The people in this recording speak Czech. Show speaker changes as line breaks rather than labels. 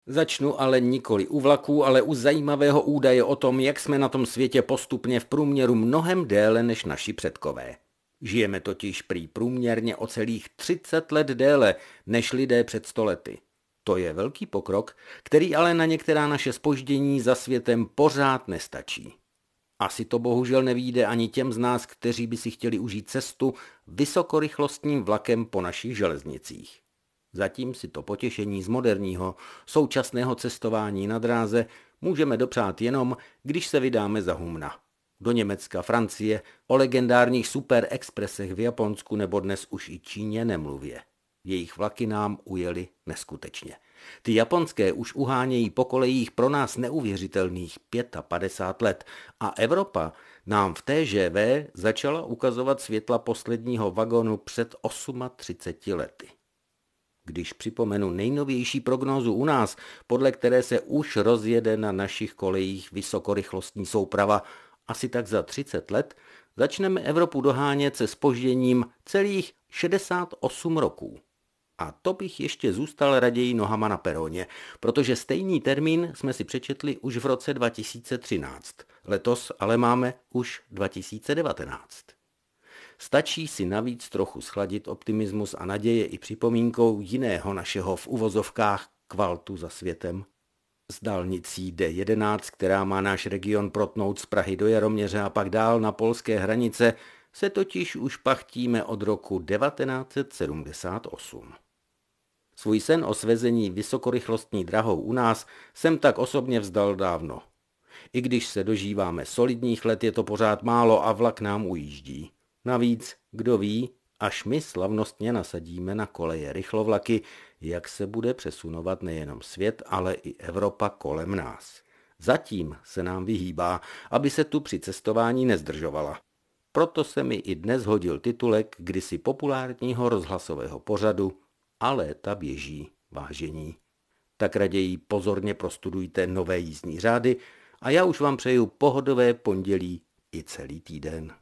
Začnu ale nikoli u vlaků, ale u zajímavého údaje o tom, jak jsme na tom světě postupně v průměru mnohem déle než naši předkové. Žijeme totiž prý průměrně o celých 30 let déle než lidé před 100 lety. To je velký pokrok, který ale na některá naše zpoždění za světem pořád nestačí. Asi to bohužel nevyjde ani těm z nás, kteří by si chtěli užít cestu vysokorychlostním vlakem po našich železnicích. Zatím si to potěšení z moderního, současného cestování na dráze můžeme dopřát jenom, když se vydáme za humna. Do Německa, Francie, o legendárních superexpresech v Japonsku nebo dnes už i Číně nemluvě. Jejich vlaky nám ujeli neskutečně. Ty japonské už uhánějí po kolejích pro nás neuvěřitelných 55 let a Evropa nám v TGV začala ukazovat světla posledního vagonu před 38 lety. Když připomenu nejnovější prognózu u nás, podle které se už rozjede na našich kolejích vysokorychlostní souprava asi tak za 30 let, začneme Evropu dohánět se zpožděním celých 68 roků. A to bych ještě zůstal raději nohama na peroně, protože stejný termín jsme si přečetli už v roce 2013. Letos ale máme už 2019. Stačí si navíc trochu schladit optimismus a naděje i připomínkou jiného našeho v uvozovkách kvaltu za světem. S dálnicí D11, která má náš region protnout z Prahy do Jaroměře a pak dál na polské hranice, se totiž už pachtíme od roku 1978. Svůj sen o svezení vysokorychlostní drahou u nás jsem tak osobně vzdal dávno. I když se dožíváme solidních let, je to pořád málo a vlak nám ujíždí. Navíc, kdo ví, až my slavnostně nasadíme na koleje rychlovlaky, jak se bude přesunovat nejenom svět, ale i Evropa kolem nás. Zatím se nám vyhýbá, aby se tu při cestování nezdržovala. Proto se mi i dnes hodil titulek kdysi populárního rozhlasového pořadu A léta běží, vážení. Tak raději pozorně prostudujte nové jízdní řády a já už vám přeju pohodové pondělí i celý týden.